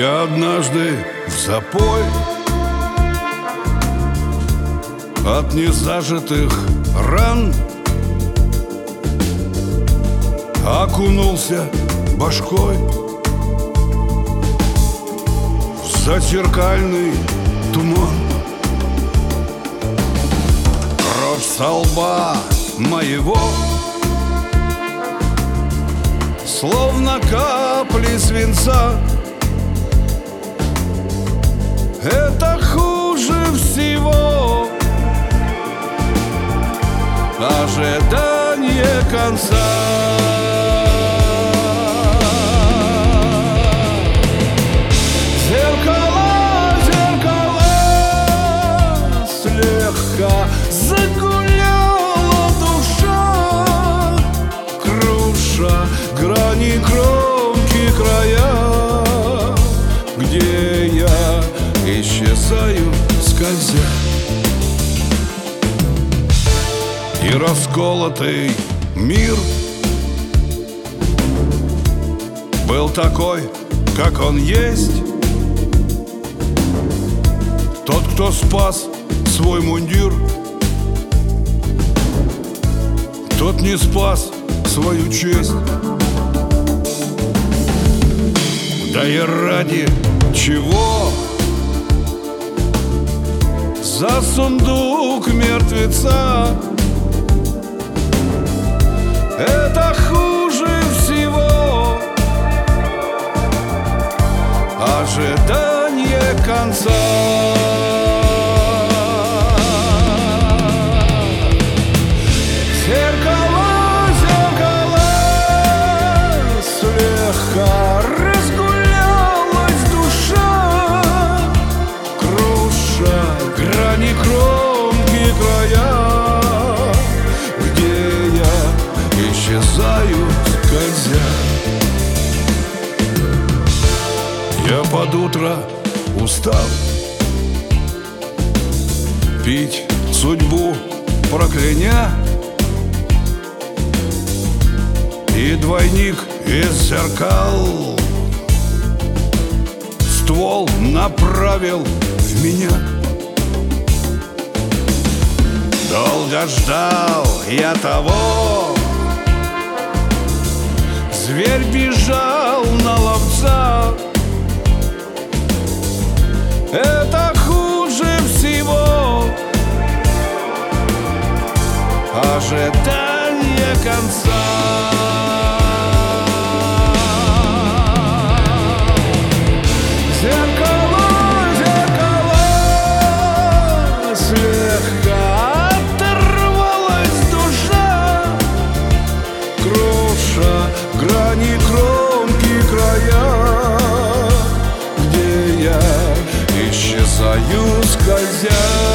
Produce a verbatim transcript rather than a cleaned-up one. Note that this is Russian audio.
Я однажды в запой от незажитых ран окунулся башкой в зазеркальный туман. Кровь со лба моего словно капли свинца. Это хуже всего ожидание конца. Зеркала, зеркала, слегка загуляла душа, круша грани, кромки, края, где я исчезаю, скользя. И расколотый мир был такой, как он есть. Тот, кто спас свой мундир, тот не спас свою честь. Да и ради чего за сундук мертвеца? Это хуже всего ожидание конца. Зеркала, зеркала, слегка разгулялась душа, круша грани, кромки, края, где я исчезаю, скользя. Я под утро устал пить судьбу прокляня, и двойник из зеркал ствол направил в меня. Долго ждал я того, зверь бежал на ловца. Это хуже всего ожидание конца. Зеркала, зеркала, слегка оторвалась душа, круша грани, кромки, края, где я исчезаю, скользя.